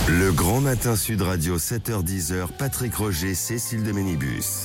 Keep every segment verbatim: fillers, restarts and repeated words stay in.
Le Grand Matin Sud Radio, sept heures dix, Patrick Roger, Cécile de Ménibus.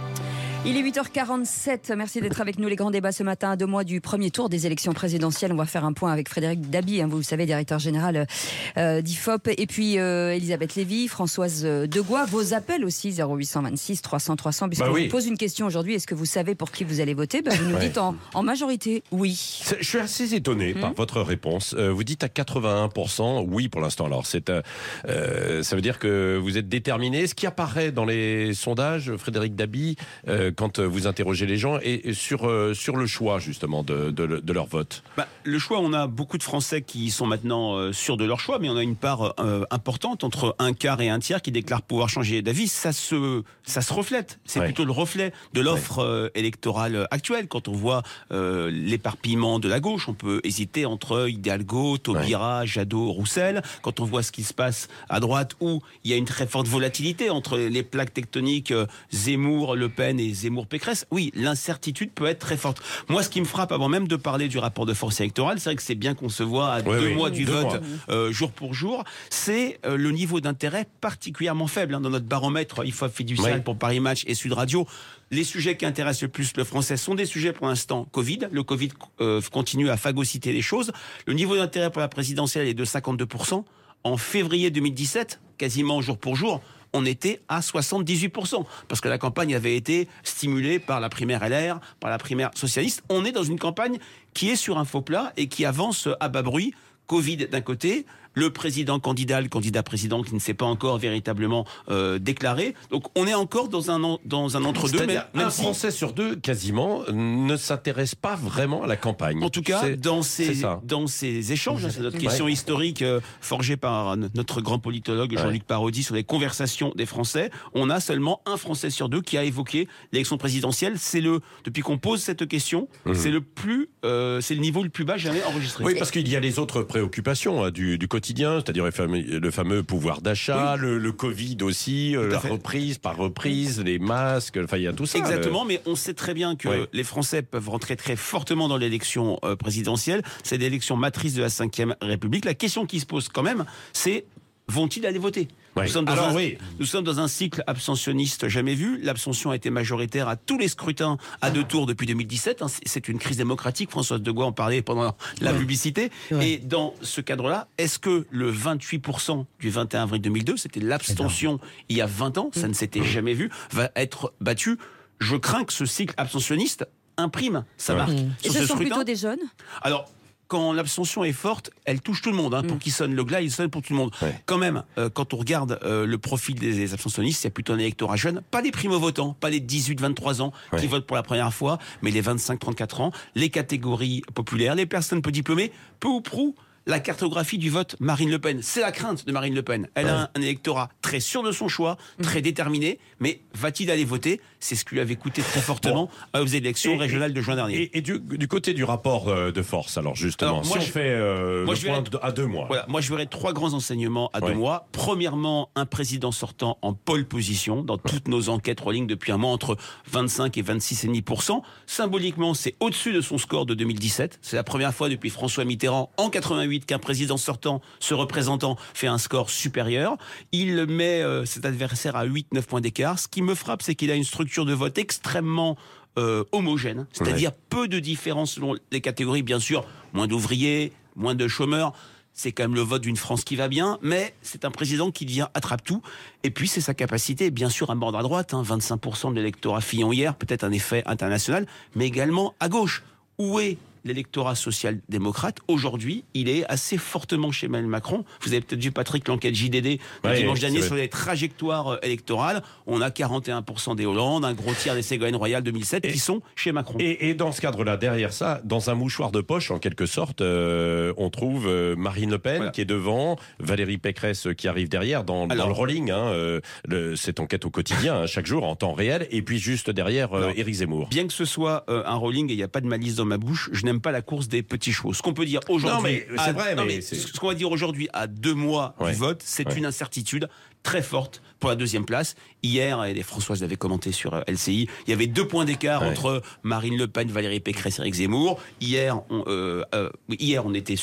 Il est huit heures quarante-sept, merci d'être avec nous. Les grands débats ce matin, à deux mois du premier tour des élections présidentielles. On va faire un point avec Frédéric Dabi, hein, vous le savez, directeur général euh, d'I F O P. Et puis euh, Elisabeth Lévy, Françoise Degois. Vos appels aussi, zéro huit cent vingt-six trois cents trois cents. Puisqu'on bah oui. vous pose une question aujourd'hui, est-ce que vous savez pour qui vous allez voter bah, Vous nous ouais. dites en, en majorité oui. Je suis assez étonné mmh. par votre réponse. Euh, vous dites à quatre-vingt-un pour cent oui pour l'instant. Alors c'est, euh, ça veut dire que vous êtes déterminé. Ce qui apparaît dans les sondages, Frédéric Dabi, euh, quand vous interrogez les gens, et sur, euh, sur le choix justement de, de, de leur vote. Bah, le choix, on a beaucoup de Français qui sont maintenant euh, sûrs de leur choix, mais on a une part euh, importante, entre un quart et un tiers, qui déclarent pouvoir changer d'avis. Ça se, ça se reflète. C'est ouais. plutôt le reflet de l'offre ouais. euh, électorale actuelle. Quand on voit euh, l'éparpillement de la gauche, on peut hésiter entre Hidalgo, Taubira, ouais. Jadot, Roussel. Quand on voit ce qui se passe à droite, où il y a une très forte volatilité entre les plaques tectoniques euh, Zemmour, Le Pen et Zemmour-Pécresse, oui, l'incertitude peut être très forte. Moi, ce qui me frappe avant même de parler du rapport de force électorale, c'est vrai que c'est bien qu'on se voit à oui, deux oui, mois du deux vote, mois. Euh, jour pour jour, c'est euh, le niveau d'intérêt particulièrement faible. Hein, dans notre baromètre I F O P fiducial oui. pour Paris Match et Sud Radio, les sujets qui intéressent le plus le Français sont des sujets pour l'instant Covid. Le Covid euh, continue à phagocyter les choses. Le niveau d'intérêt pour la présidentielle est de cinquante-deux pour cent. En février deux mille dix-sept, quasiment jour pour jour, on était à soixante-dix-huit pour cent, parce que la campagne avait été stimulée par la primaire L R, par la primaire socialiste. On est dans une campagne qui est sur un faux plat et qui avance à bas bruit. Covid d'un côté, le président candidat, le candidat président qui ne s'est pas encore véritablement euh, déclaré. Donc on est encore dans un, dans un entre-deux. Mais même un si... Français sur deux, quasiment, ne s'intéresse pas vraiment à la campagne. En tout cas, c'est, dans, ces, dans ces échanges, c'est notre question ouais. historique euh, forgée par notre grand politologue Jean-Luc ouais. Parodi sur les conversations des Français, on a seulement un Français sur deux qui a évoqué l'élection présidentielle. C'est le, depuis qu'on pose cette question, mmh. c'est le plus, euh, c'est le niveau le plus bas jamais enregistré. Oui, parce qu'il y a les autres préoccupations hein, du, du quotidien. C'est-à-dire le fameux, le fameux pouvoir d'achat, oui. le, le Covid aussi, tout la reprise par reprise, les masques, enfin il y a tout ça. Exactement, le... mais on sait très bien que oui. les Français peuvent rentrer très fortement dans l'élection euh, présidentielle. C'est l'élection matrice de la cinquième République. La question qui se pose quand même, c'est vont-ils aller voter ? Oui. Nous, sommes dans Alors, un, oui. nous sommes dans un cycle abstentionniste jamais vu. L'abstention a été majoritaire à tous les scrutins à deux tours depuis deux mille dix-sept. C'est une crise démocratique. Françoise Degois en parlait pendant la oui. publicité. Oui. Et dans ce cadre-là, est-ce que le vingt-huit pour cent du vingt et un avril deux mille deux, c'était l'abstention il y a vingt ans, ça ne s'était jamais vu, va être battu ? Je crains que ce cycle abstentionniste imprime sa marque. Mmh. Et ce, ce sont scrutin. Plutôt des jeunes ? Alors, quand l'abstention est forte, elle touche tout le monde. Hein. Pour mmh. qui sonne le glas, il sonne pour tout le monde. Ouais. Quand même, euh, quand on regarde euh, le profil des abstentionnistes, c'est plutôt un électorat jeune. Pas les primo-votants, pas les dix-huit vingt-trois ans ouais. qui votent pour la première fois, mais les vingt-cinq trente-quatre ans, les catégories populaires, les personnes peu diplômées, peu ou prou. La cartographie du vote Marine Le Pen. C'est la crainte de Marine Le Pen. Elle ouais. a un, un électorat très sûr de son choix, très mmh. déterminé, mais va-t-il aller voter ? C'est ce qui lui avait coûté très fortement bon. aux élections et, régionales de juin dernier. Et, et du, du côté du rapport de force, alors justement, alors, moi, si je, on fait euh, moi, le je point verrais, à deux mois. Voilà, moi je verrais trois grands enseignements à ouais. deux mois. Premièrement, un président sortant en pole position dans toutes nos enquêtes rolling depuis un mois, entre vingt-cinq et vingt-six virgule cinq pour cent. Symboliquement, c'est au-dessus de son score de deux mille dix-sept. C'est la première fois depuis François Mitterrand en quatre-vingt-huit qu'un président sortant, ce représentant, fait un score supérieur. Il met euh, cet adversaire à huit neuf points d'écart. Ce qui me frappe, c'est qu'il a une structure de vote extrêmement euh, homogène, c'est-à-dire ouais. peu de différences selon les catégories, bien sûr, moins d'ouvriers, moins de chômeurs. C'est quand même le vote d'une France qui va bien, mais c'est un président qui devient attrape-tout. Et puis, c'est sa capacité, bien sûr, à mordre à droite, hein, vingt-cinq pour cent de l'électorat Fillon hier, peut-être un effet international, mais également à gauche. Où est l'électorat social-démocrate? Aujourd'hui, il est assez fortement chez Emmanuel Macron. Vous avez peut-être vu, Patrick, l'enquête J D D de ouais, dimanche dernier sur les trajectoires électorales. On a quarante et un pour cent des Hollande, un gros tiers des Ségolène Royal deux mille sept et, qui sont chez Macron. Et, et dans ce cadre-là, derrière ça, dans un mouchoir de poche, en quelque sorte, euh, on trouve euh, Marine Le Pen voilà. qui est devant, Valérie Pécresse qui arrive derrière dans, Alors, dans le rolling, hein, euh, le, cette enquête au quotidien, hein, chaque jour, en temps réel, et puis juste derrière, euh, Éric Zemmour. Bien que ce soit euh, un rolling et il n'y a pas de malice dans ma bouche, je n'aime pas la course des petits chevaux. Ce qu'on peut dire aujourd'hui, non mais c'est à, vrai, non, mais, mais c'est... ce qu'on va dire aujourd'hui à deux mois ouais. du vote, c'est ouais. une incertitude très forte pour la deuxième place. Hier, et Françoise l'avait commenté sur L C I, il y avait deux points d'écart ouais. entre Marine Le Pen, Valérie Pécresse et Éric Zemmour. Hier, on, euh, euh, hier, on était sur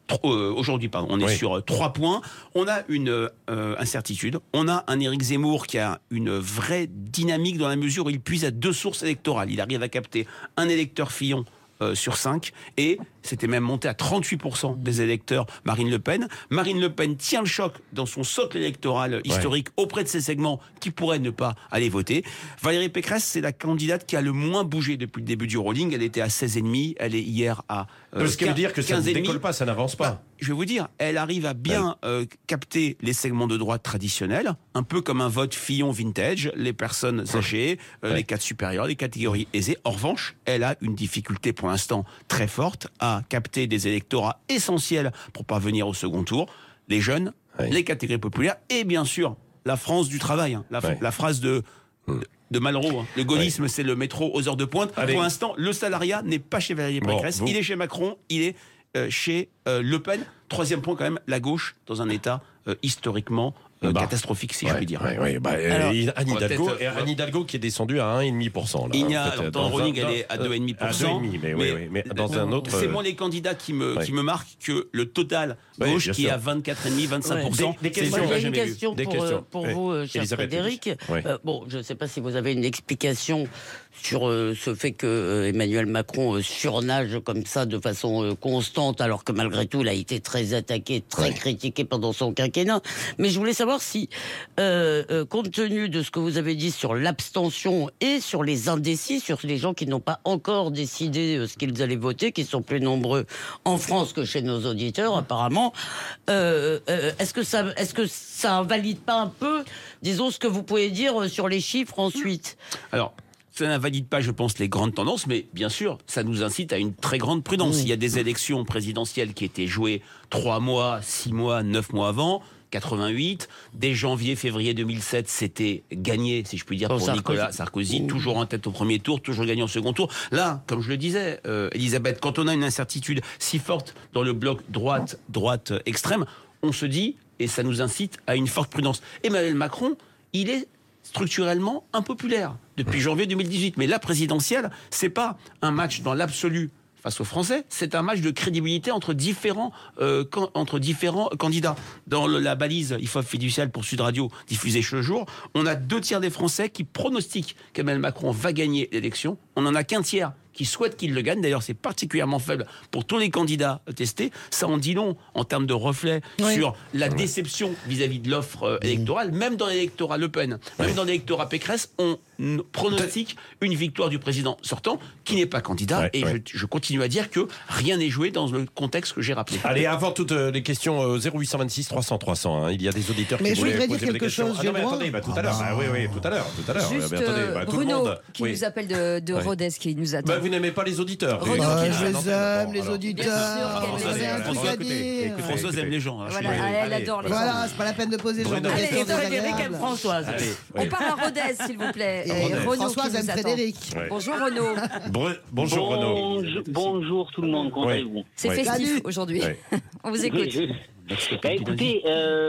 Euh, aujourd'hui, pardon, on est oui. sur euh, trois points. On a une euh, incertitude. On a un Éric Zemmour qui a une vraie dynamique dans la mesure où il puise à deux sources électorales. Il arrive à capter un électeur Fillon euh, sur cinq et c'était même monté à trente-huit pour cent des électeurs Marine Le Pen. Marine Le Pen tient le choc dans son socle électoral historique ouais. auprès de ces segments qui pourraient ne pas aller voter. Valérie Pécresse, c'est la candidate qui a le moins bougé depuis le début du rolling. Elle était à seize virgule cinq. Elle est hier à euh, Ce qui veut dire que ça ne décolle pas, ça n'avance pas. Bah, je vais vous dire, elle arrive à bien ouais. euh, capter les segments de droite traditionnels, un peu comme un vote Fillon vintage, les personnes âgées, euh, ouais. les cadres supérieurs, les catégories aisées. En revanche, elle a une difficulté pour l'instant très forte à capter des électorats essentiels pour parvenir au second tour, les jeunes, oui. les catégories populaires et bien sûr la France du travail, hein, la, oui. la phrase de, de, de Malraux, hein. Le gaullisme oui. c'est le métro aux heures de pointe. Allez. Pour l'instant, le salariat n'est pas chez Valérie Pécresse, bon, il est chez Macron, il est euh, chez euh, Le Pen. Troisième point quand même, la gauche dans un état euh, historiquement Euh, bah, catastrophique, si ouais, je puis dire. Ouais, ouais, bah, Alors, euh, Anne, Hidalgo, euh, Anne Hidalgo qui est descendue à un virgule cinq pour cent. Là, il y a, en fait, dans, dans le rolling, elle est à deux virgule cinq pour cent. Mais, mais, mais, oui, mais dans euh, un autre. C'est moins les candidats qui me, ouais. qui me marquent que le total gauche ouais, qui est à vingt-quatre virgule cinq, vingt-cinq pour cent. Ouais. Des, des questions, moi, j'ai une question pour, questions. pour ouais. vous, cher Elisabeth Frédéric. Ouais. Euh, bon, je ne sais pas si vous avez une explication sur euh, ce fait que euh, Emmanuel Macron euh, surnage comme ça de façon euh, constante, alors que malgré tout, il a été très attaqué, très ouais. critiqué pendant son quinquennat. Mais je voulais savoir si Euh, euh, compte tenu de ce que vous avez dit sur l'abstention et sur les indécis, sur les gens qui n'ont pas encore décidé euh, ce qu'ils allaient voter, qui sont plus nombreux en France que chez nos auditeurs apparemment, euh, euh, est-ce que ça, est-ce que ça invalide pas un peu, disons, ce que vous pouvez dire sur les chiffres ensuite? Alors, ça n'invalide pas, je pense, les grandes tendances, mais bien sûr, ça nous incite à une très grande prudence. Mmh. Il y a des élections présidentielles qui étaient jouées trois mois, six mois, neuf mois avant. quatre-vingt-huit, dès janvier, février deux mille sept, c'était gagné, si je puis dire, pour, pour Nicolas Sarkozy, mmh. toujours en tête au premier tour, toujours gagné au second tour. Là, comme je le disais, euh, Elisabeth, quand on a une incertitude si forte dans le bloc droite, droite extrême, on se dit, et ça nous incite à une forte prudence. Emmanuel Macron, il est structurellement impopulaire depuis janvier deux mille dix-huit. Mais la présidentielle, c'est pas un match dans l'absolu face aux Français, c'est un match de crédibilité entre différents, euh, can- entre différents candidats. Dans le, la balise I F O P fiduciale pour Sud Radio, diffusée ce jour, on a deux tiers des Français qui pronostiquent qu'Emmanuel Macron va gagner l'élection. On n'en a qu'un tiers qui souhaite qu'il le gagne. D'ailleurs, c'est particulièrement faible pour tous les candidats testés. Ça en dit long en termes de reflet oui. sur la déception vis-à-vis de l'offre euh, électorale. Même dans l'électorat Le Pen, même oui. dans l'électorat Pécresse, on pronostique une victoire du président sortant qui n'est pas candidat. Ouais, et ouais. Je, je continue à dire que rien n'est joué dans le contexte que j'ai rappelé. Allez, avant toutes les questions, euh, zéro huit deux six trois cents trois cents. Hein, il y a des auditeurs mais qui voulaient voudrais poser dire quelque des questions. chose. Ah non, mais attendez, bah, tout ah à l'heure. Bah, oui, oui, tout à l'heure, tout à l'heure. Juste bah, attendez, bah, tout Bruno le monde. qui oui. nous appelle de, de Rodez, qui nous attend. Bah, vous n'aimez pas les auditeurs. Renaud, ah, qui je les aime, les auditeurs. Françoise aime, Françoise aime les gens. Voilà, elle adore les gens. Voilà, c'est pas la peine de poser ce genre de questions. Frédéric aime Françoise. On parle à Rodez, s'il vous plaît. Françoise aime Frédéric. Bonjour Renaud. Bonjour Renaud. Bonjour tout le monde, comment allez-vous? C'est festif aujourd'hui. On vous écoute. Écoutez,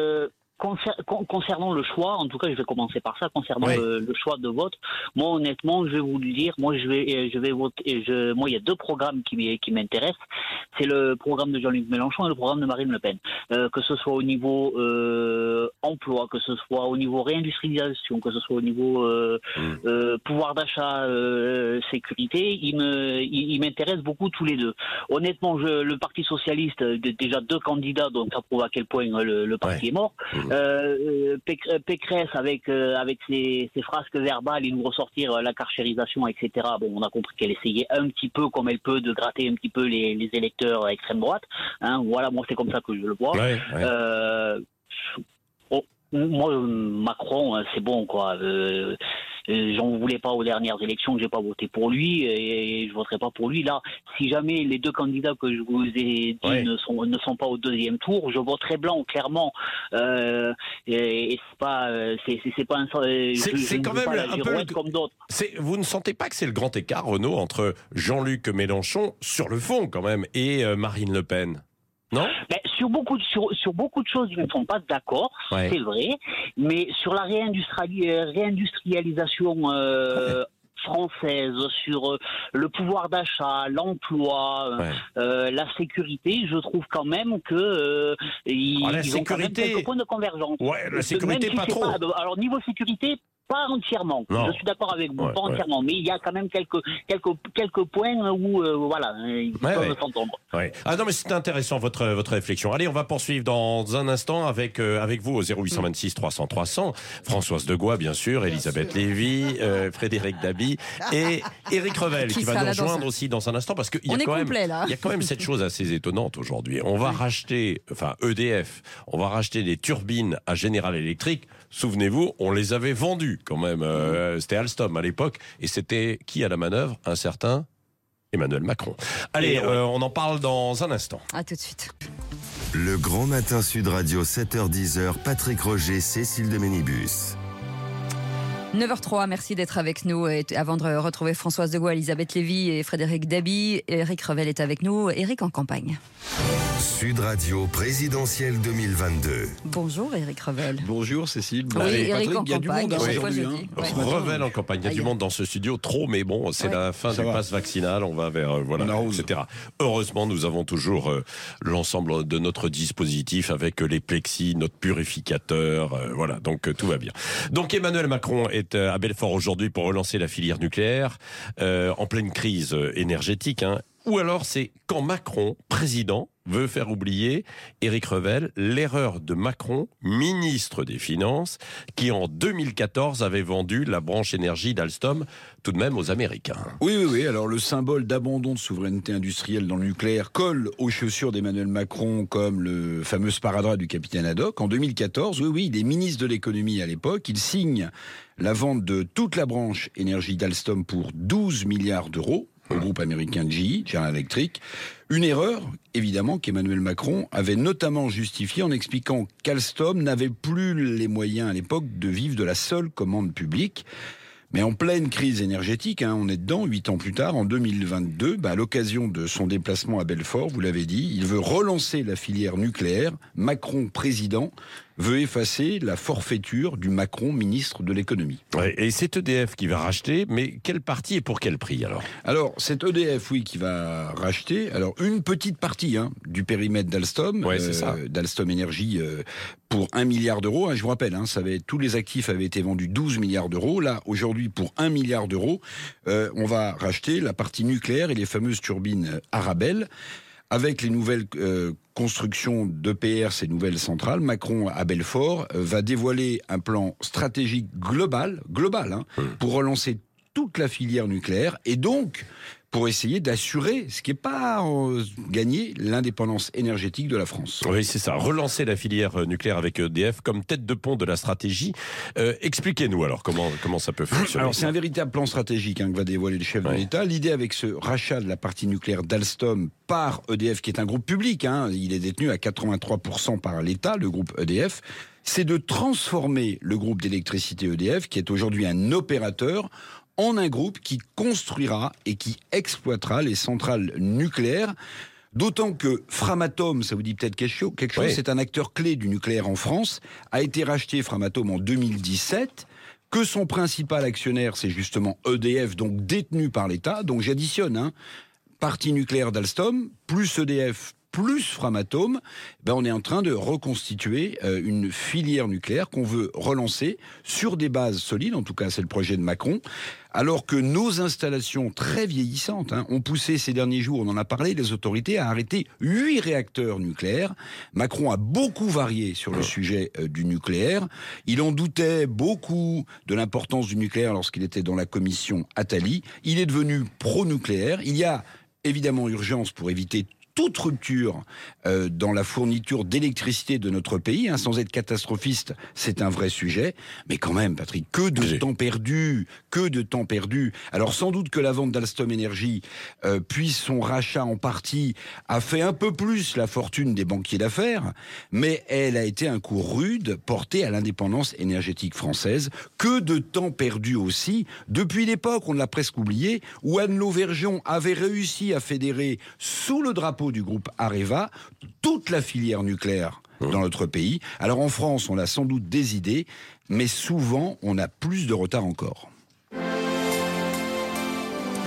concernant le choix, en tout cas, je vais commencer par ça. Concernant oui. le, le choix de vote, moi, honnêtement, je vais vous le dire. Moi, je vais, je vais voter. Je, moi, il y a deux programmes qui, qui m'intéressent. C'est le programme de Jean-Luc Mélenchon et le programme de Marine Le Pen. Euh, que ce soit au niveau euh, emploi, que ce soit au niveau réindustrialisation, que ce soit au niveau euh, mmh. euh, pouvoir d'achat, euh, sécurité, ils me, ils, ils m'intéressent beaucoup tous les deux. Honnêtement, je, le Parti socialiste, déjà deux candidats, donc ça prouve à quel point le, le parti ouais. est mort. Mmh. Euh, Pécresse avec euh, avec ses, ses frasques verbales et nous ressortir euh, la carchérisation, et cetera. Bon, on a compris qu'elle essayait un petit peu, comme elle peut, de gratter un petit peu les, les électeurs à extrême droite. Hein, voilà, moi c'est comme ça que je le vois. Ouais, ouais. Euh, oh, moi, Macron, c'est bon, quoi. Euh, J'en voulais pas aux dernières élections, que j'ai pas voté pour lui et je voterai pas pour lui. Là, si jamais les deux candidats que je vous ai dit ouais. ne sont ne sont pas au deuxième tour, je voterai blanc clairement. Euh, et, et c'est pas c'est c'est, c'est pas un c'est, je, c'est je quand même un peu le... comme d'autres. C'est, vous ne sentez pas que c'est le grand écart, Renaud, entre Jean-Luc Mélenchon sur le fond quand même et euh, Marine Le Pen? Non. Ben, sur beaucoup de, sur, sur beaucoup de choses, ils ne sont pas d'accord, ouais. c'est vrai. Mais sur la réindustriali- réindustrialisation, euh, française, sur euh, le pouvoir d'achat, l'emploi, ouais. euh, la sécurité, je trouve quand même que euh, ils, ah, la ils sécurité... ont quand même quelques points de convergence. Ouais, la sécurité, même si pas trop. Pas, alors, niveau sécurité, pas entièrement. Non. Je suis d'accord avec vous, ouais, pas ouais. entièrement. Mais il y a quand même quelques, quelques, quelques points où, euh, voilà, ils ouais, peuvent ouais. s'entendre. Ouais. Ah non, mais c'est intéressant votre, votre réflexion. Allez, on va poursuivre dans un instant avec, euh, avec vous au zéro huit cent vingt-six trois cents trois cents. Françoise Degois, bien sûr, bien Elisabeth sûr. Lévy, euh, Frédéric Dabi et Éric Revel qui, qui va nous rejoindre aussi dans un instant parce qu'il y a quand même, complet, là. il y a quand même cette chose assez étonnante aujourd'hui. On va racheter, enfin E D F, on va racheter des turbines à General Electric. Souvenez-vous, on les avait vendues quand même. Euh, c'était Alstom à l'époque. Et c'était qui à la manœuvre? Un certain Emmanuel Macron. Allez, euh, on en parle dans un instant. À tout de suite. Le Grand Matin Sud Radio, sept heures dix, Patrick Roger, Cécile de Ménibus. neuf heures zéro trois, merci d'être avec nous. Et avant de retrouver Françoise Degois, Elisabeth Lévy et Frédéric Dabi, Éric Revel est avec nous. Éric en campagne. Sud Radio présidentielle deux mille vingt-deux. Bonjour Éric Revel. Bonjour Cécile. Oui, Éric Patrick, en il y a du monde hein, aujourd'hui. Hein. Ouais. Revel en campagne. Il y a du monde dans ce studio, trop, mais bon, c'est ouais. la fin Ça du va. pass vaccinal. On va vers, euh, voilà, et cetera. Heureusement, nous avons toujours euh, l'ensemble de notre dispositif avec euh, les plexis, notre purificateur. Euh, voilà, donc euh, tout va bien. Donc Emmanuel Macron est euh, à Belfort aujourd'hui pour relancer la filière nucléaire euh, en pleine crise énergétique. Hein. Ou alors c'est quand Macron, président, veut faire oublier, Éric Revel, l'erreur de Macron, ministre des Finances, qui en deux mille quatorze avait vendu la branche énergie d'Alstom tout de même aux Américains. Oui, oui, oui. Alors le symbole d'abandon de souveraineté industrielle dans le nucléaire colle aux chaussures d'Emmanuel Macron comme le fameux sparadrap du capitaine Haddock. En deux mille quatorze, oui, oui, il est ministre de l'économie à l'époque. Il signe la vente de toute la branche énergie d'Alstom pour douze milliards d'euros. Au groupe américain G E, General Electric. Une erreur, évidemment, qu'Emmanuel Macron avait notamment justifiée en expliquant qu'Alstom n'avait plus les moyens à l'époque de vivre de la seule commande publique. Mais en pleine crise énergétique, hein, on est dedans, huit ans plus tard, en deux mille vingt-deux, bah, à l'occasion de son déplacement à Belfort, vous l'avez dit, il veut relancer la filière nucléaire. Macron, président, veut effacer la forfaiture du Macron, ministre de l'économie. Ouais, et c'est E D F qui va racheter, mais quelle partie et pour quel prix alors ? Alors, c'est E D F, oui, qui va racheter. Alors, une petite partie hein, du périmètre d'Alstom, ouais, c'est ça. Euh, d'Alstom Énergie, euh, pour un milliard d'euros. Hein, je vous rappelle, hein, ça avait, tous les actifs avaient été vendus douze milliards d'euros. Là, aujourd'hui, pour un milliard d'euros, euh, on va racheter la partie nucléaire et les fameuses turbines Arabelle. Avec les nouvelles euh, constructions d'E P R, ces nouvelles centrales, Macron à Belfort euh, va dévoiler un plan stratégique global, global, hein, mmh. pour relancer toute la filière nucléaire et donc pour essayer d'assurer, ce qui n'est pas euh, gagné, l'indépendance énergétique de la France. Oui, c'est ça. Relancer la filière nucléaire avec E D F comme tête de pont de la stratégie. Euh, expliquez-nous alors comment, comment ça peut fonctionner. Alors, c'est un véritable plan stratégique hein, que va dévoiler le chef ouais. de l'État. L'idée avec ce rachat de la partie nucléaire d'Alstom par E D F, qui est un groupe public, hein, il est détenu à quatre-vingt-trois pour cent par l'État, le groupe E D F, c'est de transformer le groupe d'électricité E D F, qui est aujourd'hui un opérateur, en un groupe qui construira et qui exploitera les centrales nucléaires. D'autant que Framatome, ça vous dit peut-être quelque chose, quelque chose oui. c'est un acteur clé du nucléaire en France, a été racheté Framatome en deux mille dix-sept, que son principal actionnaire, c'est justement E D F, donc détenu par l'État. Donc j'additionne, hein, partie nucléaire d'Alstom, plus E D F, plus Framatome, ben on est en train de reconstituer euh, une filière nucléaire qu'on veut relancer sur des bases solides, en tout cas c'est le projet de Macron, alors que nos installations très vieillissantes hein, ont poussé ces derniers jours, on en a parlé, les autorités à arrêter huit réacteurs nucléaires. Macron a beaucoup varié sur le sujet euh, du nucléaire. Il en doutait beaucoup de l'importance du nucléaire lorsqu'il était dans la commission Attali. Il est devenu pro-nucléaire. Il y a évidemment urgence pour éviter toute rupture euh, dans la fourniture d'électricité de notre pays, hein, sans être catastrophiste, c'est un vrai sujet. Mais quand même, Patrick, que de oui. temps perdu, que de temps perdu. Alors sans doute que la vente d'Alstom Énergie, euh, puis son rachat en partie, a fait un peu plus la fortune des banquiers d'affaires, mais elle a été un coup rude porté à l'indépendance énergétique française. Que de temps perdu aussi, depuis l'époque, on l'a presque oublié, où Anne Lauvergeon avait réussi à fédérer sous le drapeau du groupe Areva toute la filière nucléaire dans notre pays. Alors en France, on a sans doute des idées, mais souvent, on a plus de retard encore.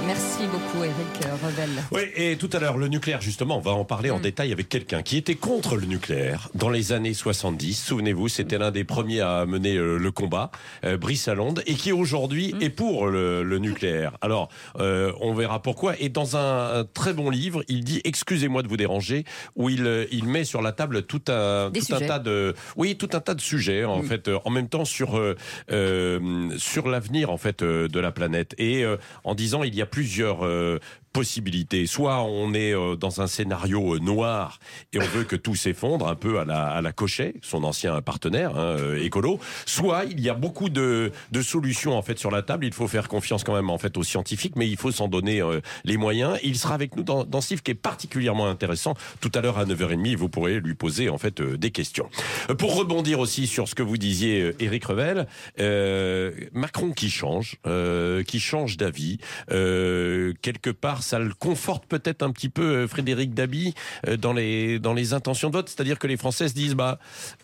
Merci beaucoup Éric Revel. Oui, et tout à l'heure, le nucléaire, justement, on va en parler en mmh. détail avec quelqu'un qui était contre le nucléaire dans les années soixante-dix. Souvenez-vous, c'était l'un des premiers à mener euh, le combat, euh, Brice Lalonde, et qui aujourd'hui mmh. est pour le, le nucléaire. Alors, euh, on verra pourquoi. Et dans un, un très bon livre, il dit, excusez-moi de vous déranger, où il, il met sur la table tout un, tout un tas de, oui, tout un tas de sujets, en mmh. fait, euh, en même temps sur, euh, euh, sur l'avenir, en fait, euh, de la planète. Et euh, en disant, il y a plusieurs euh, possibilités. Soit on est euh, dans un scénario euh, noir et on veut que tout s'effondre, un peu à la, à la Cochet, son ancien partenaire hein, euh, écolo. Soit il y a beaucoup de, de solutions en fait sur la table. Il faut faire confiance quand même en fait aux scientifiques, mais il faut s'en donner euh, les moyens. Il sera avec nous dans, dans ce livre qui est particulièrement intéressant. Tout à l'heure à neuf heures trente, vous pourrez lui poser en fait euh, des questions. Euh, pour rebondir aussi sur ce que vous disiez, euh, Éric Revel, euh, Macron qui change, euh, qui change d'avis, euh, quelque part. Ça le conforte peut-être un petit peu Frédéric Dabi dans les dans les intentions de vote, c'est-à-dire que les Français se disent bah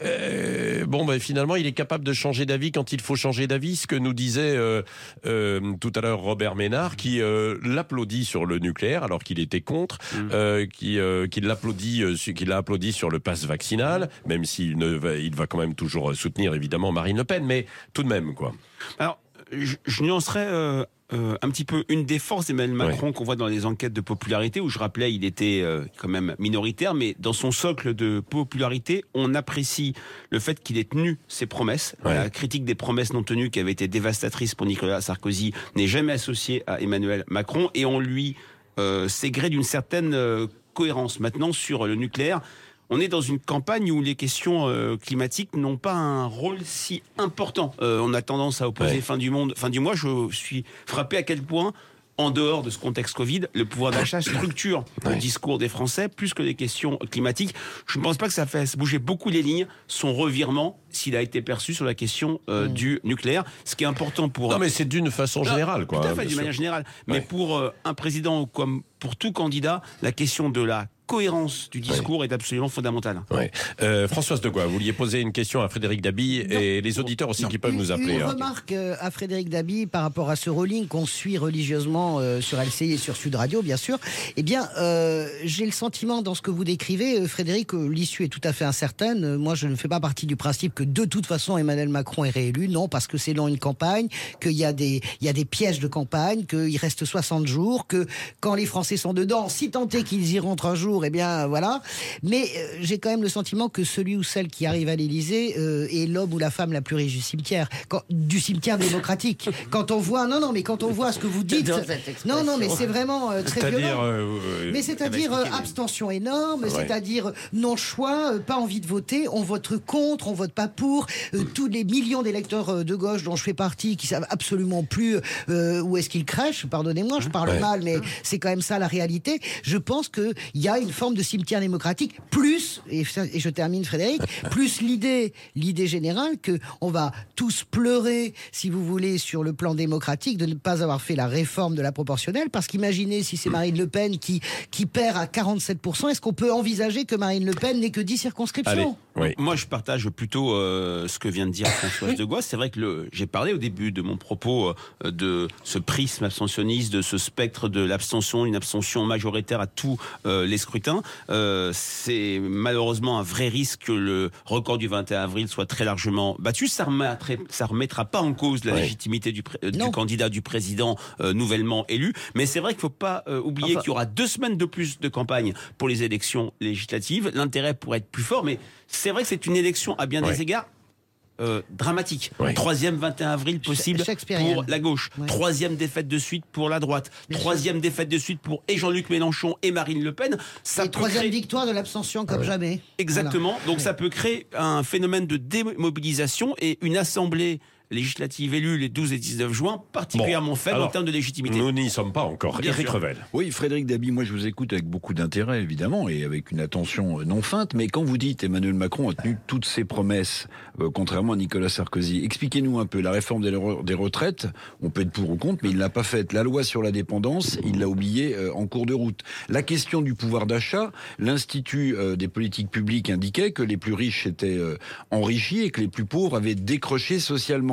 euh, bon bah finalement il est capable de changer d'avis quand il faut changer d'avis, ce que nous disait euh, euh, tout à l'heure Robert Ménard qui euh, l'applaudit sur le nucléaire alors qu'il était contre, mmh. euh, qui euh, qui l'applaudit euh, qui l'a applaudi sur le pass vaccinal, même s'il ne va, il va quand même toujours soutenir évidemment Marine Le Pen, mais tout de même quoi. Alors je, je nuancerais euh... Euh, un petit peu une des forces d'Emmanuel Macron ouais. qu'on voit dans les enquêtes de popularité, où je rappelais il était euh, quand même minoritaire, mais dans son socle de popularité, on apprécie le fait qu'il ait tenu ses promesses. Ouais. La critique des promesses non tenues qui avait été dévastatrice pour Nicolas Sarkozy n'est jamais associée à Emmanuel Macron, et on lui euh, s'est gré d'une certaine euh, cohérence. Maintenant, sur le nucléaire, on est dans une campagne où les questions euh, climatiques n'ont pas un rôle si important. Euh, on a tendance à opposer ouais. fin du monde, fin du mois. Je suis frappé à quel point, en dehors de ce contexte Covid, le pouvoir d'achat structure ouais. le discours des Français plus que les questions climatiques. Je ne pense pas que ça fasse bouger beaucoup les lignes, son revirement, s'il a été perçu sur la question euh, mmh. du nucléaire. Ce qui est important pour... Non mais c'est d'une façon générale. Non, quoi, tout à fait, d'une manière générale. Ouais. Mais pour euh, un président comme pour tout candidat, la question de la cohérence du discours oui. est absolument fondamentale. Oui. Euh, Françoise de Gois, vous vouliez poser une question à Frédéric Dabi non. et les auditeurs aussi non. qui peuvent une, nous appeler. Une hein. remarque à Frédéric Dabi par rapport à ce rolling qu'on suit religieusement euh, sur L C I et sur Sud Radio, bien sûr. Eh bien, euh, j'ai le sentiment dans ce que vous décrivez, euh, Frédéric, euh, l'issue est tout à fait incertaine. Euh, moi, je ne fais pas partie du principe que de toute façon Emmanuel Macron est réélu. Non, parce que c'est long une campagne, qu'il y a des, il y a des pièges de campagne, qu'il reste soixante jours, que quand les Français sont dedans, si tant est qu'ils y rentrent un jour, eh bien, voilà. Mais euh, j'ai quand même le sentiment que celui ou celle qui arrive à l'Élysée euh, est l'homme ou la femme la plus riche du cimetière, quand, du cimetière démocratique. Quand on voit, non, non, mais quand on voit ce que vous dites, non, non, mais c'est vraiment euh, très c'est-à-dire, violent. Euh, euh, mais c'est-à-dire euh, abstention énorme, ouais. c'est-à-dire non choix, euh, pas envie de voter, on vote contre, on vote pas pour. Euh, tous les millions d'électeurs euh, de gauche dont je fais partie, qui savent absolument plus euh, où est-ce qu'ils crèchent. Pardonnez-moi, je parle ouais. mal, mais c'est quand même ça la réalité. Je pense que il y a une forme de cimetière démocratique, plus, et, et je termine Frédéric, plus l'idée, l'idée générale que on va tous pleurer, si vous voulez, sur le plan démocratique, de ne pas avoir fait la réforme de la proportionnelle, parce qu'imaginez si c'est Marine Le Pen qui, qui perd à quarante-sept pour cent, est-ce qu'on peut envisager que Marine Le Pen n'ait que dix circonscriptions ? Allez, oui. Moi, je partage plutôt euh, ce que vient de dire Françoise oui. de Gois. C'est vrai que le, j'ai parlé au début de mon propos euh, de ce prisme abstentionniste, de ce spectre de l'abstention, une abstention majoritaire à tous euh, les scrutins. Euh, c'est malheureusement un vrai risque que le record du vingt et un avril soit très largement battu. Ça remettra, ça remettra pas en cause la oui. légitimité du, pré, du candidat, du président euh, nouvellement élu. Mais c'est vrai qu'il faut pas euh, oublier enfin, qu'il y aura deux semaines de plus de campagne pour les élections législatives. L'intérêt pourrait être plus fort, mais c'est vrai que c'est une élection à bien oui. des égards Euh, dramatique. Oui. Troisième vingt et un avril possible pour la gauche. Oui. Troisième défaite de suite pour la droite. Bien Troisième sûr. défaite de suite pour et Jean-Luc Mélenchon et Marine Le Pen. Ça et troisième créer... victoire de l'abstention comme oui. jamais. Exactement. Voilà. Donc oui. ça peut créer un phénomène de démobilisation et une assemblée législative élue les douze et dix-neuf juin, particulièrement bon, faible alors, en termes de légitimité. Nous n'y sommes pas encore. Bien Éric Revel. Oui, Frédéric Dabi, moi je vous écoute avec beaucoup d'intérêt, évidemment, et avec une attention non feinte, mais quand vous dites Emmanuel Macron a tenu toutes ses promesses, euh, contrairement à Nicolas Sarkozy, expliquez-nous un peu, la réforme des, re- des retraites, on peut être pour ou contre, mais il ne l'a pas faite. La loi sur la dépendance, il l'a oubliée euh, en cours de route. La question du pouvoir d'achat, l'Institut euh, des politiques publiques indiquait que les plus riches étaient euh, enrichis et que les plus pauvres avaient décroché socialement.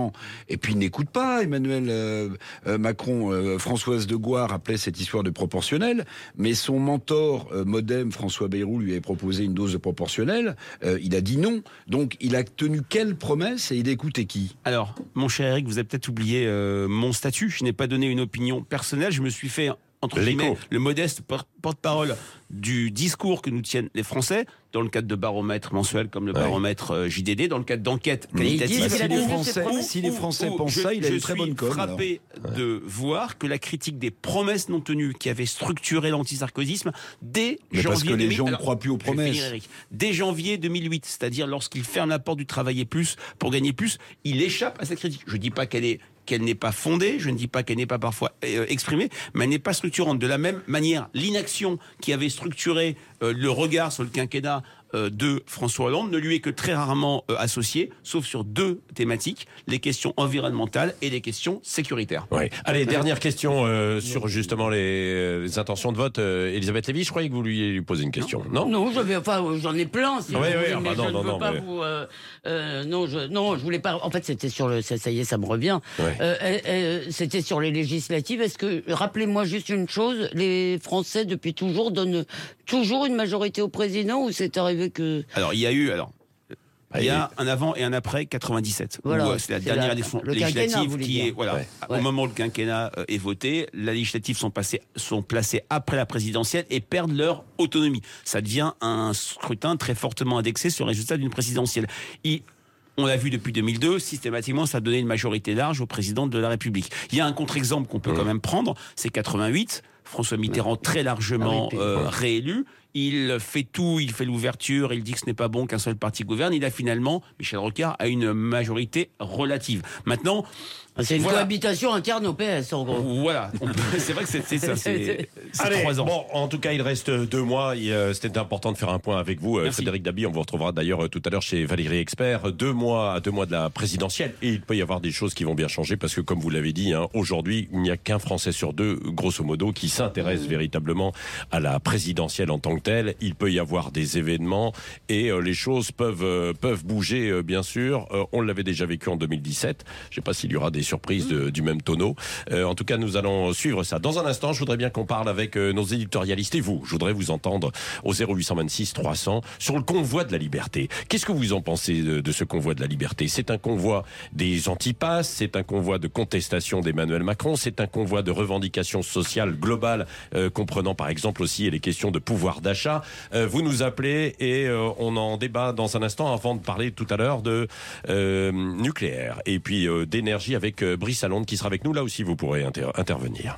gens, et puis n'écoutent pas. Emmanuel euh, euh, Macron, euh, Françoise de Gois rappelait cette histoire de proportionnel, mais son mentor euh, Modem, François Bayrou, lui avait proposé une dose de proportionnel. Euh, il a dit non. Donc, il a tenu quelle promesse et il a écouté qui? Alors, mon cher Eric, vous avez peut-être oublié euh, mon statut. Je n'ai pas donné une opinion personnelle. Je me suis fait, entre guillemets, le modeste porte-parole du discours que nous tiennent les Français, dans le cadre de baromètres mensuels comme le ouais. baromètre euh, J D D, dans le cadre d'enquêtes qualitatives. Bah, si, les Français, si les Français pensent je, ça, il a une très bonne com. Je suis frappé alors. de voir que la critique des promesses non tenues qui avait structuré l'antisarkozysme dès Mais janvier... Parce que les deux mille... gens ne alors, croient plus aux promesses. Finir, Eric. Dès janvier deux mille huit, c'est-à-dire lorsqu'il ferme la porte du travailler plus pour gagner plus, il échappe à cette critique. Je ne dis pas qu'elle est qu'elle n'est pas fondée, je ne dis pas qu'elle n'est pas parfois euh, exprimée, mais elle n'est pas structurante. De la même manière, l'inaction qui avait structuré euh, le regard sur le quinquennat euh, de François Hollande ne lui est que très rarement euh, associée, sauf sur deux thématiques, les questions environnementales et les questions sécuritaires. Ouais. Allez, dernière question euh, sur justement les, les intentions de vote. Euh, Elisabeth Lévy, je croyais que vous lui, lui posiez une question. Non, non, non j'avais, enfin, j'en ai plein. Si oui, oui, voulez, ah bah mais non, je non, ne veux non, pas mais... vous. Euh, euh, non, je, non, je voulais pas. En fait, c'était sur le. Ça, ça y est, ça me revient. Ouais. Euh, euh, c'était sur les législatives. Est-ce que, rappelez-moi juste une chose, les Français depuis toujours donnent toujours une majorité au président ou c'est arrivé que... Alors il y a eu, alors il y a un avant et un après quatre-vingt-dix-sept. Voilà, où, euh, c'est la c'est dernière la, élection législative qui est voilà. Ouais. Au Ouais. moment où le quinquennat euh, est voté, les législatives sont passées, sont placées après la présidentielle et perdent leur autonomie. Ça devient un scrutin très fortement indexé sur le résultat d'une présidentielle. Et on l'a vu depuis deux mille deux, systématiquement, ça donnait une majorité large au président de la République. Il y a un contre-exemple qu'on peut mmh. quand même prendre, c'est quatre-vingt-huit. François Mitterrand très largement ah oui, euh, réélu. Il fait tout, il fait l'ouverture, il dit que ce n'est pas bon qu'un seul parti gouverne. Il a finalement, Michel Rocard, a une majorité relative. Maintenant... C'est une voilà. cohabitation interne au P S, en gros. Voilà, c'est vrai que c'est, c'est ça, c'est, c'est Allez, trois ans. Bon, en tout cas, il reste deux mois. Et, euh, c'était important de faire un point avec vous, euh, Frédéric Dabi. On vous retrouvera d'ailleurs euh, tout à l'heure chez Valérie Expert. Deux mois, deux mois de la présidentielle. Et il peut y avoir des choses qui vont bien changer parce que, comme vous l'avez dit, hein, aujourd'hui, il n'y a qu'un Français sur deux, grosso modo, qui s'intéresse mmh. véritablement à la présidentielle en tant que telle. Il peut y avoir des événements et euh, les choses peuvent euh, peuvent bouger, euh, bien sûr. Euh, on l'avait déjà vécu en deux mille dix-sept. Je ne sais pas s'il y aura des surprises de, du même tonneau. Euh, en tout cas, nous allons suivre ça. Dans un instant, je voudrais bien qu'on parle avec euh, nos éditorialistes et vous. Je voudrais vous entendre au zéro huit cent vingt-six trois cents sur le convoi de la liberté. Qu'est-ce que vous en pensez de, de ce convoi de la liberté? C'est un convoi des antipasses, c'est un convoi de contestation d'Emmanuel Macron, c'est un convoi de revendications sociales globales, euh, comprenant par exemple aussi les questions de pouvoir d'achat. Euh, vous nous appelez et euh, on en débat dans un instant avant de parler tout à l'heure de euh, nucléaire et puis euh, d'énergie avec euh, Brice Lalonde qui sera avec nous. Là aussi, vous pourrez inter- intervenir.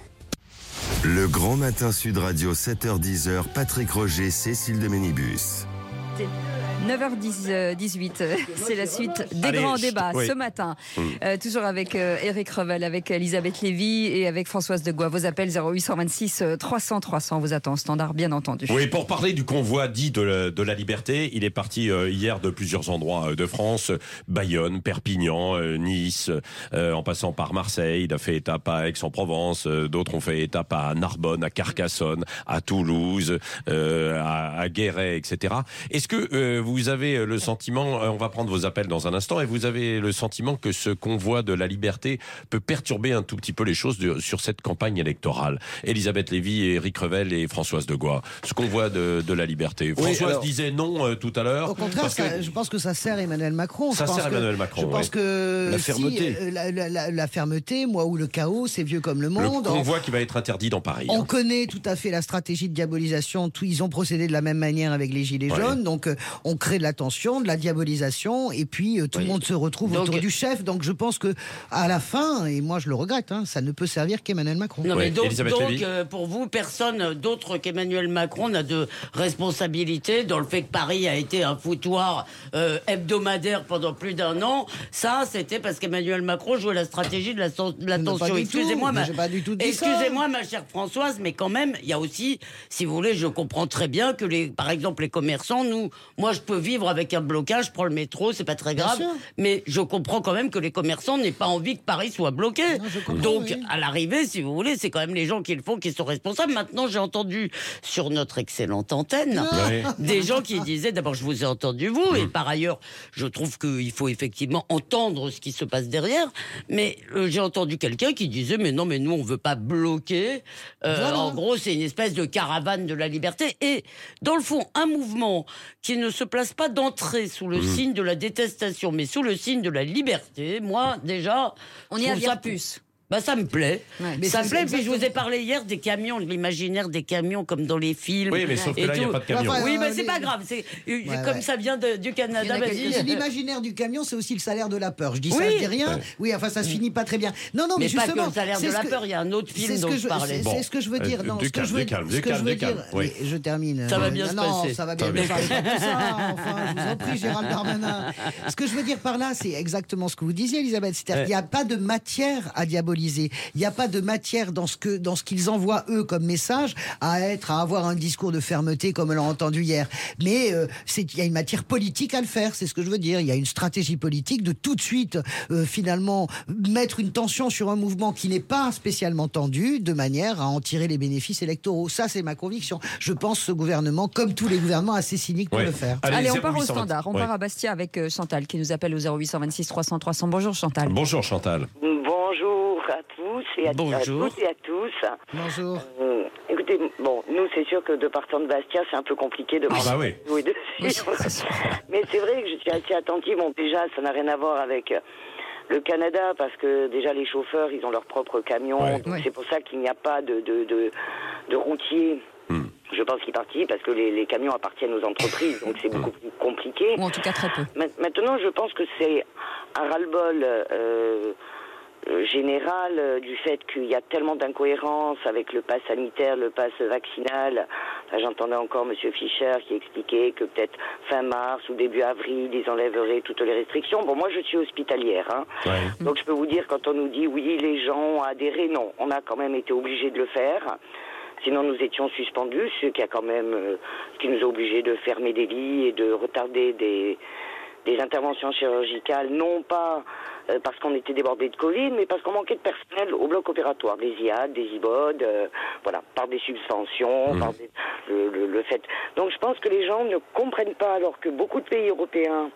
Le Grand Matin Sud Radio, sept heures dix, Patrick Roger, Cécile de Ménibus. neuf heures dix-huit, c'est la suite des Allez, grands débats oui. ce matin. Mmh. Euh, toujours avec euh, Éric Revel, avec Elisabeth Lévy et avec Françoise de Gois. Vos appels zéro huit cent vingt-six trois cents trois cents vous attend standard, bien entendu. Oui, pour parler du convoi dit de la, de la liberté, il est parti euh, hier de plusieurs endroits euh, de France, Bayonne, Perpignan, euh, Nice, euh, en passant par Marseille. Il a fait étape à Aix-en-Provence, euh, d'autres ont fait étape à Narbonne, à Carcassonne, à Toulouse, euh, à, à Guéret, et cetera. Est-ce que euh, vous Vous avez le sentiment, on va prendre vos appels dans un instant, et vous avez le sentiment que ce convoi de la liberté peut perturber un tout petit peu les choses de, sur cette campagne électorale. Elisabeth Lévy, Éric Revel et Françoise de Gois. Ce convoi de, de la liberté. Oui, Françoise alors, disait non euh, tout à l'heure. Au contraire, parce que, ça, je pense que ça sert Emmanuel Macron. Ça je pense sert que, Emmanuel Macron. Je pense ouais. que la si, fermeté, euh, la, la, la, la fermeté, moi ou le chaos, c'est vieux comme le monde. Le convoi on, qui va être interdit dans Paris. On hein. connaît tout à fait la stratégie de diabolisation. Tout, ils ont procédé de la même manière avec les gilets ouais. jaunes. Donc, euh, on crée de la tension, de la diabolisation, et puis euh, tout oui. le monde se retrouve donc, autour du chef. Donc je pense que à la fin, et moi je le regrette, hein, ça ne peut servir qu'Emmanuel Macron. Non, ouais. mais donc, donc euh, pour vous, personne d'autre qu'Emmanuel Macron n'a de responsabilité dans le fait que Paris a été un foutoir euh, hebdomadaire pendant plus d'un an. Ça, c'était parce qu'Emmanuel Macron jouait la stratégie de la, de la tension. Excusez-moi, ma... Excusez-moi, ma chère Françoise, mais quand même, il y a aussi, si vous voulez, je comprends très bien que les, par exemple, les commerçants, nous, moi, je peux vivre avec un blocage, je prends le métro, c'est pas très grave. Mais je comprends quand même que les commerçants n'aient pas envie que Paris soit bloqué. Non, Donc, oui. à l'arrivée, si vous voulez, c'est quand même les gens qui le font qui sont responsables. Maintenant, j'ai entendu sur notre excellente antenne oui. des gens qui disaient, d'abord, je vous ai entendu vous, mmh. et par ailleurs, je trouve qu'il faut effectivement entendre ce qui se passe derrière. Mais euh, j'ai entendu quelqu'un qui disait, mais non, mais nous, on veut pas bloquer. Euh, voilà. En gros, c'est une espèce de caravane de la liberté. Et dans le fond, un mouvement qui ne se place pas d'entrée sous le mmh. signe de la détestation, mais sous le signe de la liberté, moi, déjà... On y a bien plus. Bah ça me plaît, ouais, mais ça me plaît. Exactement. Puis je vous ai parlé hier des camions, l'imaginaire des camions comme dans les films. Oui, mais sauf que là il n'y a pas de camion. Enfin, oui, mais c'est les... pas grave. C'est ouais, comme ouais. ça vient de, du Canada. Bah, l'imaginaire du camion, c'est aussi le salaire de la peur. Je dis oui. ça, je dis rien. Ouais. Oui, enfin ça se finit pas très bien. Non, non, mais, mais justement, pas que le salaire de la que... peur. Il y a un autre film dont je, je parlais. C'est ce que je veux dire. Non, ce que je veux dire. Je termine. Ça va bien se passer. Non, ça va bien. Ne parlez pas de ça. Enfin, je vous en prie, Gérald Darmanin. Ce que je veux dire par là, c'est exactement ce que vous disiez, Elisabeth. C'est-à-dire qu'il n'y a pas de matière à diaboliser. Il n'y a pas de matière dans ce que dans ce qu'ils envoient eux comme message à être à avoir un discours de fermeté comme on l'a entendu hier. Mais euh, c'est il y a une matière politique à le faire, c'est ce que je veux dire. Il y a une stratégie politique de tout de suite euh, finalement mettre une tension sur un mouvement qui n'est pas spécialement tendu, de manière à en tirer les bénéfices électoraux. Ça, c'est ma conviction. Je pense ce gouvernement, comme tous les gouvernements, assez cyniques pour ouais. le faire. Allez, Allez on part au standard. On ouais. part à Bastia avec euh, Chantal qui nous appelle au zéro huit cent vingt-six trois cents trois cents. Bonjour Chantal. Bonjour Chantal. Bonjour à tous et à, Bonjour. à toutes et à tous. Bonjour. Euh, écoutez, bon, nous c'est sûr que de partant de Bastia, c'est un peu compliqué de ah bah oui. jouer dessus. Mais c'est vrai que je suis assez attentive. Bon, déjà, ça n'a rien à voir avec le Canada parce que déjà les chauffeurs, ils ont leur propre camion. Ouais. Donc ouais. C'est pour ça qu'il n'y a pas de de de, de routiers. Hmm. Je pense qu'ils partent parce que les, les camions appartiennent aux entreprises, donc c'est beaucoup plus compliqué. Ou en tout cas très peu. Maintenant, je pense que c'est un ras-le-bol euh, général euh, du fait qu'il y a tellement d'incohérences avec le pass sanitaire, le pass vaccinal. Enfin, j'entendais encore M. Fischer qui expliquait que peut-être fin mars ou début avril, ils enlèveraient toutes les restrictions. Bon, moi, je suis hospitalière, hein. Ouais. Donc je peux vous dire, quand on nous dit oui, les gens ont adhéré, non, on a quand même été obligés de le faire. Sinon, nous étions suspendus, ce qui a quand même, euh, qui nous a obligés de fermer des lits et de retarder des, des interventions chirurgicales, non pas euh, parce qu'on était débordés de Covid, mais parce qu'on manquait de personnel au bloc opératoire, des I A D, des I B O D, euh, voilà, par des suspensions, mmh. par des, le, le, le fait. Donc, je pense que les gens ne comprennent pas, alors que beaucoup de pays européens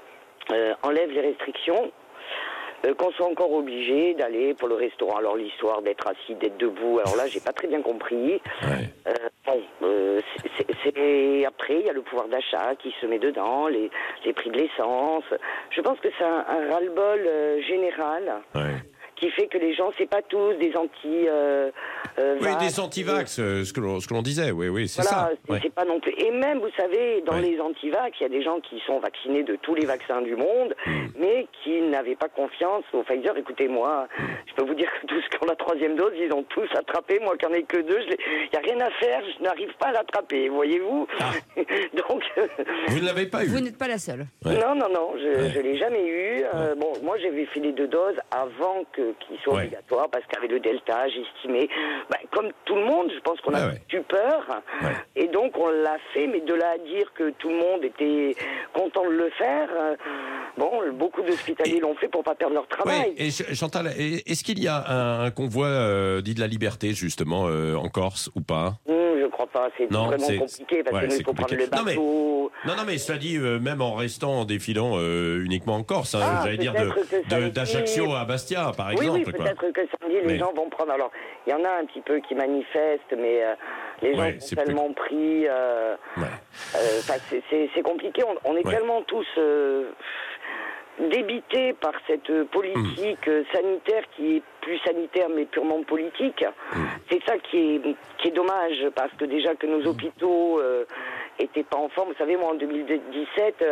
euh, enlèvent les restrictions. Euh, qu'on soit encore obligé d'aller pour le restaurant. Alors l'histoire d'être assis, d'être debout, alors là j'ai pas très bien compris. Ouais. Euh, bon, euh, c'est, c'est après il y a le pouvoir d'achat qui se met dedans, les, les prix de l'essence. Je pense que c'est un, un ras-le-bol euh, général. Ouais. Qui fait que les gens, c'est pas tous des anti euh, euh, oui, des anti-vax, euh, ce que l'on, ce que l'on disait, oui, oui, c'est voilà, ça. C'est, ouais. c'est pas non plus. Et même, vous savez, dans ouais. les anti-vax, il y a des gens qui sont vaccinés de tous les vaccins du monde, mm. mais qui n'avaient pas confiance au Pfizer. Écoutez, moi, mm. je peux vous dire que tous qui ont la troisième dose, ils ont tous attrapé. Moi, qui en ai que deux, il n'y a rien à faire, je n'arrive pas à l'attraper, voyez-vous. Ah. Donc, vous ne l'avez pas eu. Vous n'êtes pas la seule. Ouais. Non, non, non, je ne ouais. l'ai jamais eu. Euh, ouais. Bon, moi, j'avais fait les deux doses avant que qu'il soit ouais. obligatoire parce qu'avec le Delta, j'estimais, ben, comme tout le monde, je pense qu'on a ouais, eu ouais. peur ouais. et donc on l'a fait, mais de là à dire que tout le monde était content de le faire, euh, bon, beaucoup d'hospitaliers et... l'ont fait pour pas perdre leur travail. Ouais. Et Chantal, est-ce qu'il y a un, un convoi euh, dit de la liberté justement euh, en Corse ou pas? mmh, Je crois pas, c'est non, vraiment c'est... compliqué parce ouais, qu'il faut prendre le bateau. Non mais, non, non, mais cela dit, euh, même en restant, en défilant euh, uniquement en Corse, hein, ah, j'allais dire de, de, d'Ajaccio à Bastia, par exemple. Oui, oui, quoi. Peut-être que samedi, les mais... gens vont prendre. Alors, il y en a un petit peu qui manifestent, mais euh, les ouais, gens sont tellement plus... pris. Euh, ouais. euh, c'est, c'est, c'est compliqué. On, on est ouais. tellement tous euh, débités par cette politique mmh. sanitaire qui est plus sanitaire, mais purement politique. Mmh. C'est ça qui est, qui est dommage, parce que déjà que nos hôpitaux euh, étaient pas en forme. Vous savez, moi, en deux mille dix-sept, euh,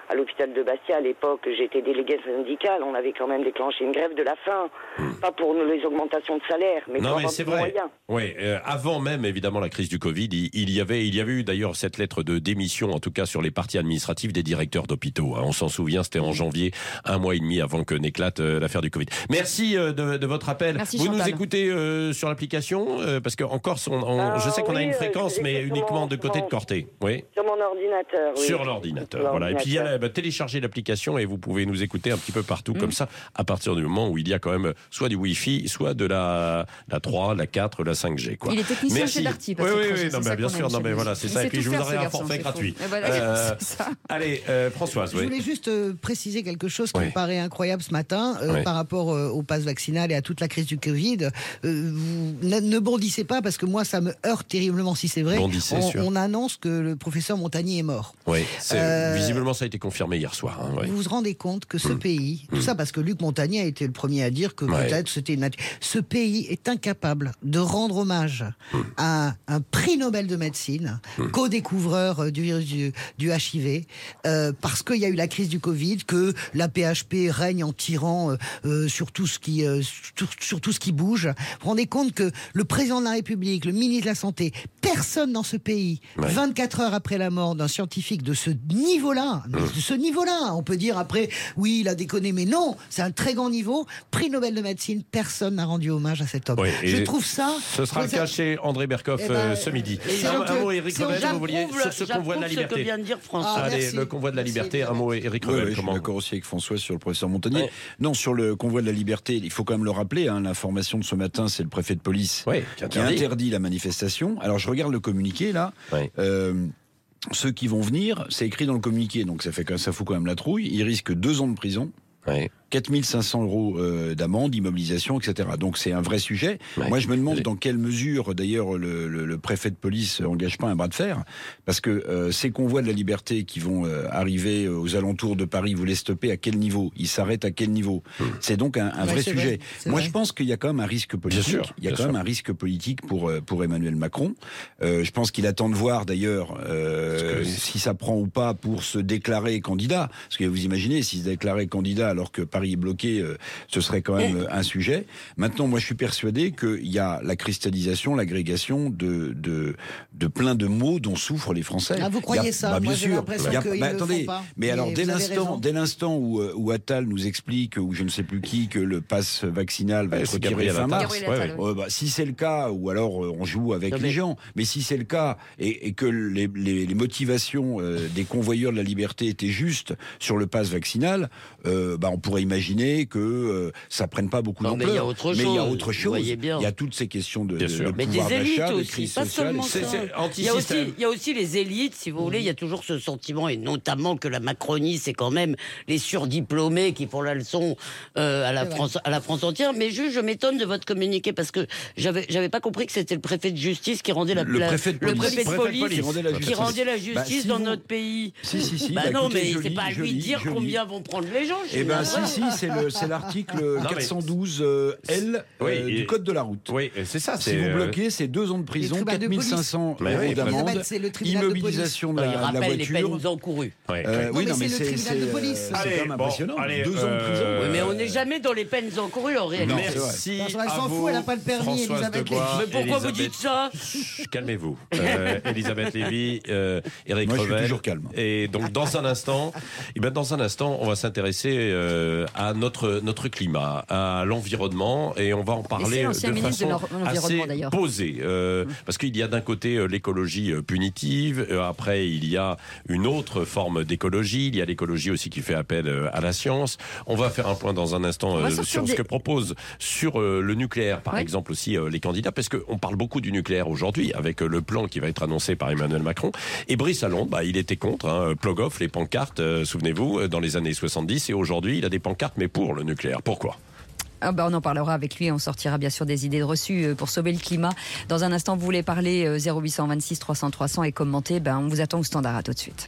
à l'hôpital de Bastia, à l'époque, j'étais déléguée syndicale, on avait quand même déclenché une grève de la faim. Mmh. Pas pour nous, les augmentations de salaire, mais non, pour mais c'est vrai. Oui, euh, avant même évidemment la crise du Covid, il, il y avait, il y avait eu d'ailleurs cette lettre de démission, en tout cas sur les parties administratives des directeurs d'hôpitaux. Hein. On s'en souvient, c'était en janvier, un mois et demi avant que n'éclate euh, l'affaire du Covid. Merci euh, de, de votre appel. Merci, Vous Chantal. nous écoutez euh, sur l'application euh, parce qu'en Corse, on, on, ah, je sais qu'on oui, a une fréquence, mais uniquement de côté de Corté. Oui. Sur mon ordinateur. Oui. Sur l'ordinateur. Voilà. Et puis il y a bah, télécharger l'application et vous pouvez nous écouter un petit peu partout mmh. comme ça, à partir du moment où il y a quand même soit du Wi-Fi, soit de la la trois, la quatre, la cinq G. Quoi. Il est technicien Merci. chez Darty. Oui, oui, oui, non, bah, bien sûr, non, mais voilà, c'est ça. Et puis je vous aurai un forfait gratuit. Voilà, euh, allez, euh, Françoise. Je oui. voulais juste euh, préciser quelque chose qui oui. me paraît incroyable ce matin euh, oui. par rapport euh, au pass vaccinal et à toute la crise du Covid. Euh, vous ne, ne bondissez pas parce que moi ça me heurte terriblement si c'est vrai. Bondissez, on, sûr. on annonce que le professeur Montagnier est mort. Oui, Euh, visiblement ça a été confirmé hier soir. Hein, oui. Vous vous rendez compte que ce mmh. pays, tout mmh. ça parce que Luc Montagnier a été le premier à dire que ouais. peut-être c'était une... Ce pays est incapable de rendre hommage mmh. à un prix Nobel de médecine, mmh. co-découvreur du virus du, du H I V, euh, parce qu'il y a eu la crise du Covid, que la P H P règne en tirant euh, euh, sur, tout ce qui, euh, sur, sur tout ce qui bouge. Vous vous rendez compte que le président de la République, le ministre de la Santé, personne dans ce pays, ouais. vingt-quatre heures après la mort d'un scientifique de ce niveau-là, mmh. de ce niveau-là, on peut dire après, oui, il a déconné, mais non, c'est un très grand niveau, prix Nobel de médecine, personne n'a rendu hommage à cet homme. Oui, Je trouve ça... Ce sera le cas chez André Berkoff eh ben, euh, ce midi. Un, un mot, Éric Revel, vous vouliez sur ce convoi de la liberté. Ce que vient de dire François. Ah, Allez, merci. le convoi de la liberté, Merci. un mot, Éric Oui, Revel. oui, je suis d'accord aussi avec François sur le professeur Montagnier. Ouais. Non, sur le convoi de la liberté, il faut quand même le rappeler, hein, l'information de ce matin, c'est le préfet de police ouais, qui, qui interdit. interdit la manifestation. Alors je regarde le communiqué là. Ouais. Euh, ceux qui vont venir, c'est écrit dans le communiqué, donc ça, fait, ça fout quand même la trouille. Ils risquent deux ans de prison. Ouais. quatre mille cinq cents euros euh, d'amende, immobilisation, et cetera. Donc c'est un vrai sujet. Ouais. Moi je me demande dans quelle mesure, d'ailleurs, le, le, le préfet de police engage pas un bras de fer, parce que euh, ces convois de la liberté qui vont euh, arriver aux alentours de Paris, vous les stoppez à quel niveau? Ils s'arrêtent à quel niveau? mmh. C'est donc un, un ouais, vrai sujet. Vrai, Moi vrai. je pense qu'il y a quand même un risque politique. Bien sûr, il y a bien quand sûr. même un risque politique pour, pour Emmanuel Macron. Euh, je pense qu'il attend de voir d'ailleurs euh, que... si ça prend ou pas pour se déclarer candidat. Parce que vous imaginez, s'il se déclarait candidat alors que Paris est bloqué, euh, ce serait quand même euh, un sujet. Maintenant, moi, je suis persuadé qu'il y a la cristallisation, l'agrégation de, de, de plein de maux dont souffrent les Français. Ah, vous croyez a, ça? Bah, bien moi, sûr. j'ai l'impression a, qu'ils bah, ne attendez, le font pas. Mais, mais alors, dès l'instant, dès l'instant où, où Attal nous explique, ou je ne sais plus qui, que le pass vaccinal va ouais, être retiré fin mars, ouais, ouais. euh, bah, si c'est le cas, ou alors euh, on joue avec non, les mais... gens, mais si c'est le cas, et, et que les, les, les motivations euh, des convoyeurs de la liberté étaient justes sur le pass vaccinal, euh, bah, on pourrait imaginer que euh, ça prenne pas beaucoup d'ampleur. Mais il y a autre chose. Mais il y a autre chose. Il y a toutes ces questions de, de, de mais pouvoir des élites d'achat, aussi, de crise pas sociale. seulement ça. Il y, a aussi, il y a aussi les élites, si vous voulez. Il y a toujours ce sentiment, et notamment que la Macronie, c'est quand même les surdiplômés qui font la leçon euh, à la France, à la France entière. Mais juste, je m'étonne de votre communiqué parce que j'avais, j'avais pas compris que c'était le préfet de justice qui rendait la, le la préfet de police, le préfet de police, qui rendait la justice, qui rendait la justice bah, si dans vous... notre pays. Si si si. Bah, bah, non, écoutez, mais joli, c'est pas à lui joli, de dire joli. combien vont prendre les gens. Eh ben si si, c'est le, c'est l'article quatre cent douze euh, L oui, euh, et... du code de la route. Oui, c'est ça. Si vous bloquez, c'est deux ans de prison, quatre mille cinq cents euros d'amende, immobilisation de la, de la voiture. Les peines encourues. Ouais. Euh, oui, non, mais c'est le tribunal de police. C'est quand même impressionnant. Deux ans de prison. Oui, mais on n'est jamais dans les peines encourues en réalité. Merci. Elle s'en fout, elle n'a pas le permis, Elisabeth Lévy. Mais pourquoi vous dites ça? Calmez-vous. Elisabeth Lévy, Éric Revel. Moi, je suis toujours calme. Et donc, dans un instant, et ben dans un instant, on va s'intéresser euh, à notre notre climat, à l'environnement, et on va en parler de façon de assez posée, euh, mmh. parce qu'il y a d'un côté euh, l'écologie euh, punitive, euh, après il y a une autre forme d'écologie, il y a l'écologie aussi qui fait appel euh, à la science. On va faire un point dans un instant euh, sur des... ce que propose sur euh, le nucléaire, par ouais. exemple aussi euh, les candidats, parce qu'on parle beaucoup du nucléaire aujourd'hui avec euh, le plan qui va être annoncé par Emmanuel Macron. Et Brice Lalonde, bah, il était contre, hein, plug off, les pancartes, euh, souvenez-vous, dans les années soixante-dix, et aujourd'hui il a des pancartes mais pour le nucléaire. Pourquoi ? Ah bah on en parlera avec lui, on sortira bien sûr des idées reçues pour sauver le climat. Dans un instant, vous voulez parler zéro huit cent vingt-six trois cents trois cents et commenter, ben on vous attend au standard, à tout de suite.